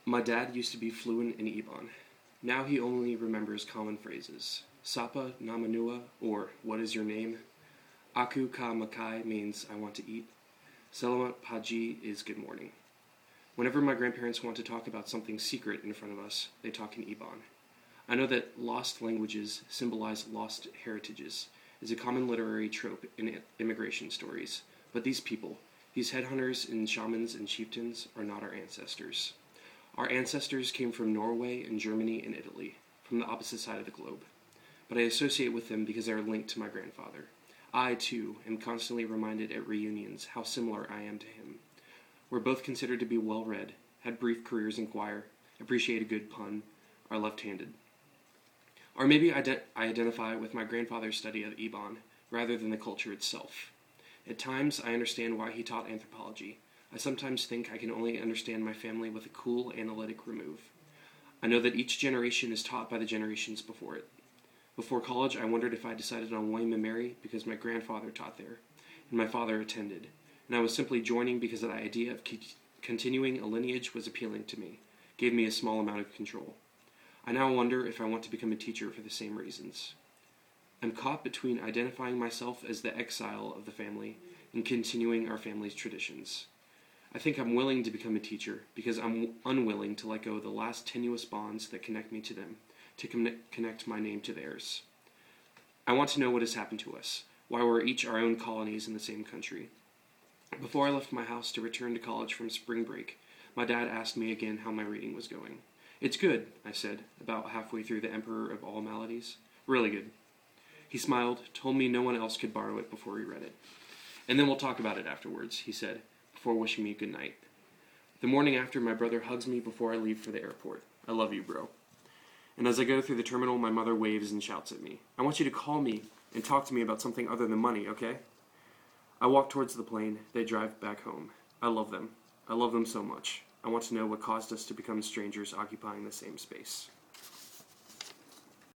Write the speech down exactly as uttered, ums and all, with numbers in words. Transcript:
My dad used to be fluent in Ebon. Now he only remembers common phrases. Sapa Namanua, or what is your name? Aku ka makai means I want to eat. Selamat pagi is good morning. Whenever my grandparents want to talk about something secret in front of us, they talk in Ebon. I know that lost languages symbolize lost heritages, is a common literary trope in immigration stories, but these people, these headhunters and shamans and chieftains, are not our ancestors. Our ancestors came from Norway and Germany and Italy, from the opposite side of the globe. But I associate with them because they are linked to my grandfather. I, too, am constantly reminded at reunions how similar I am to him. We're both considered to be well-read, had brief careers in choir, appreciate a good pun, are left-handed. Or maybe I, de- I identify with my grandfather's study of Ebon, rather than the culture itself. At times, I understand why he taught anthropology. I sometimes think I can only understand my family with a cool, analytic remove. I know that each generation is taught by the generations before it. Before college, I wondered if I decided on William and Mary because my grandfather taught there, and my father attended, and I was simply joining because the idea of c- continuing a lineage was appealing to me, gave me a small amount of control. I now wonder if I want to become a teacher for the same reasons. I'm caught between identifying myself as the exile of the family and continuing our family's traditions. I think I'm willing to become a teacher because I'm unwilling to let go of the last tenuous bonds that connect me to them, to con- connect my name to theirs. I want to know what has happened to us, why we're each our own colonies in the same country. Before I left my house to return to college from spring break, my dad asked me again how my reading was going. It's good, I said, about halfway through The Emperor of All Maladies. Really good. He smiled, told me no one else could borrow it before he read it. And then we'll talk about it afterwards, he said, before wishing me good night. The morning after, my brother hugs me before I leave for the airport. I love you, bro. And as I go through the terminal, my mother waves and shouts at me. I want you to call me and talk to me about something other than money, okay? I walk towards the plane. They drive back home. I love them. I love them so much. I want to know what caused us to become strangers occupying the same space.